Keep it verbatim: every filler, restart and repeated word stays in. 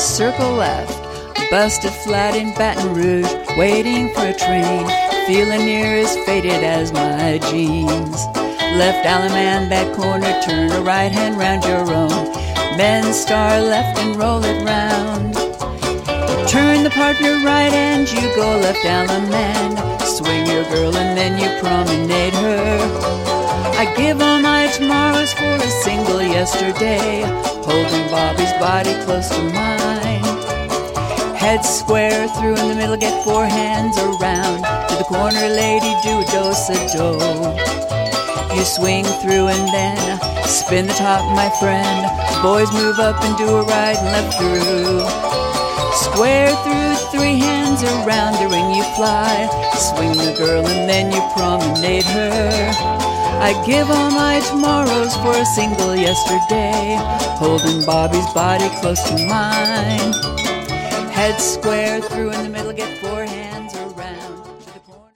circle left. Busted flat in Baton Rouge, waiting for a train, feeling near as faded as my jeans. Left Alaman, that corner, turn a right hand round your own. Men star left and roll it round. Turn the partner right and you go left Alaman. Swing your girl and then you promenade her. I give all my tomorrows for a single yesterday, holding Bobby's body close to mine. Head square through in the middle, get four hands around. To the corner, lady, do a do-sa-do. You swing through and then spin the top, my friend. Boys move up and do a right and left through. Square through, three hands around the ring you fly. Swing the girl and then you promenade her. I give all my tomorrows for a single yesterday, holding Bobby's body close to mine. Head square through in the middle, get four hands.